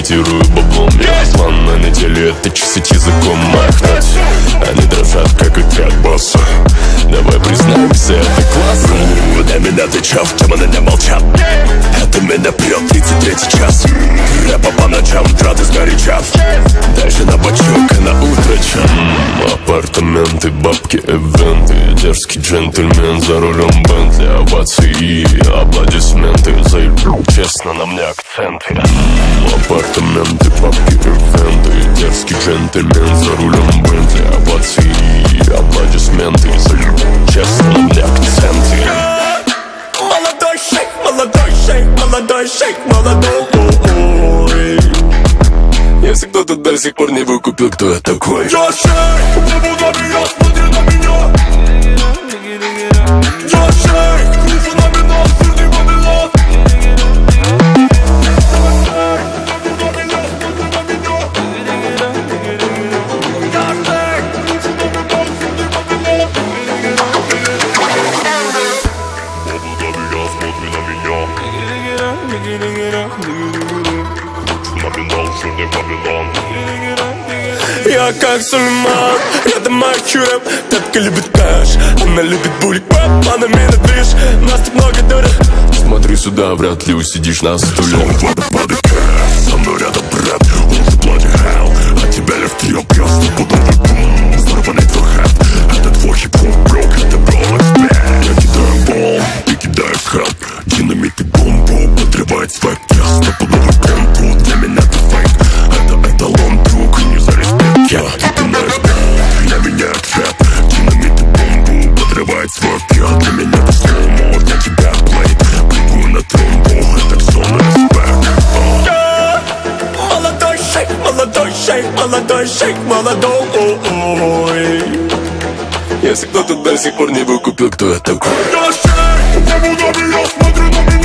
имитирую баблом. Я план на неделю, это чесать языком махнуть. Они дрожат, как отряд босса. Давай признаемся, это классно. Для меня ты чав, демоны не молчат. Это меня прет 33-й час. Рэпа по ночам, траты сгорячат. Дальше на бочок и на утро чат. Апартаменты, бабки, эвенты. Дерзкий джентльмен за рулем Бентли. Овации и аплодисменты. Заебу, честно, на мне акценты. Апартаменты, бабки, эвенты. Дерзкий джентльмен за рулем Бентли. Овации и аплодисменты. Заебу, честно, на мне акценты. Молодой шейк, молодой шейк, молодой шейк, молодой. Если кто-то до сих пор не выкупил, кто я такой. Я шейк, бабу на меня, смотри на меня. Я шейк, руфу на меня, сырный Вавилон. Я как Сульман, рядом Акюрем. Татка любит кэш, она любит булик, она меня движ. Нас тут много дурок. Смотри сюда, вряд ли усидишь на стуле. Водопады кэш, со мной рядом брэд. Он же bloody hell, а тебя лев трио пьёс. Стопудовый бум, взорванный твой хэт. Это твой хип-хоп брок, это бро эксперт. Я кидаю бомб, ты кидаешь хэт. Динамит и бомбу, подрывает свек. Я стопудовый бомбу, для меня ты фейк. Это эталон, друг, не за респект. Я пинаешь бомб, я меняю цвет. Динамит и бомбу, подрывает свек. Я для меня ты слоумо, для тебя плейт. Прыгаю на тромбу, это зона респект. Молодой шейк, молодой шейк, молодой шейк, молодой. Если кто-то до сих пор не выкупил, кто я такой. Я шейк, бабу на меня, смотри на меня.